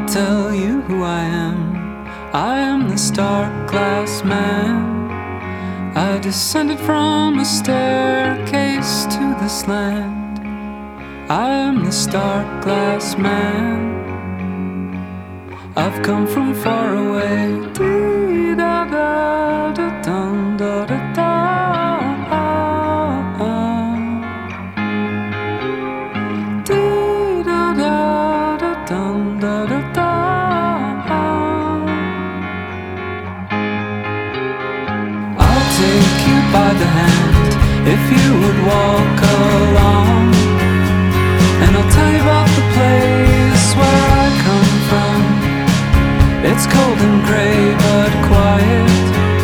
tell you who I am. I am the star-glass man. I descended from a staircase to this land. I am the star-glass man. I've come from far away. Dee-da-da-da-dum-da-da-da. Dee-da-da-da-dum-da-da-da. I'll take you by the hand if you would walk along, and I'll tell you about the place where I come from. It's cold and grey but quiet.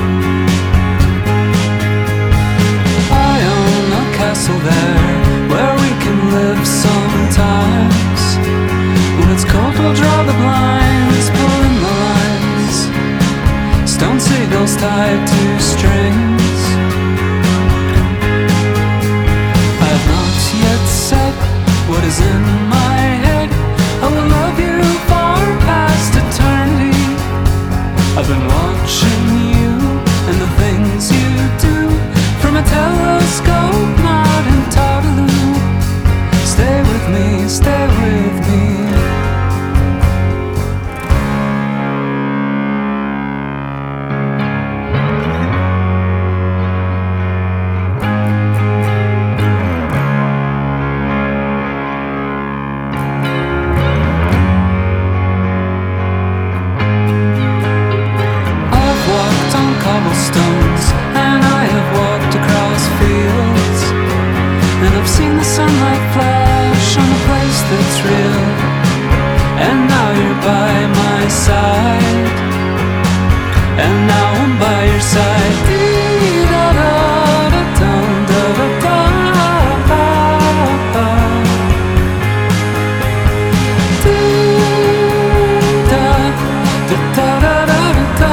I own a castle there where we can live sometimes. When it's cold we'll draw the blinds, pull in the lines, stone seagulls tied to strings. I've not yet said what is in my head. I will love you far past eternity. I've been watching you and the things you do from a telescope, not in Tartaloo. Stay with me, stay with me. Cobblestones, and I have walked across fields, and I've seen the sunlight flash on a place that's real. And now you're by my side, and now I'm by your side. Dee-da-da-da-dum-da-da-da. Dee-da-da-da-da-da.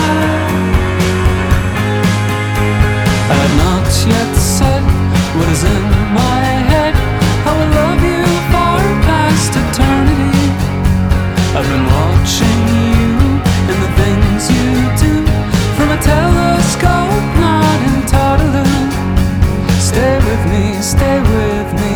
I've not yet said what is in my head. I will love you far past eternity. I've been watching you and the things you do from a telescope, not in Tartaloo. Stay with me, stay with me.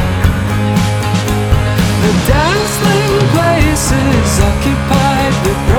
Dancing places occupied with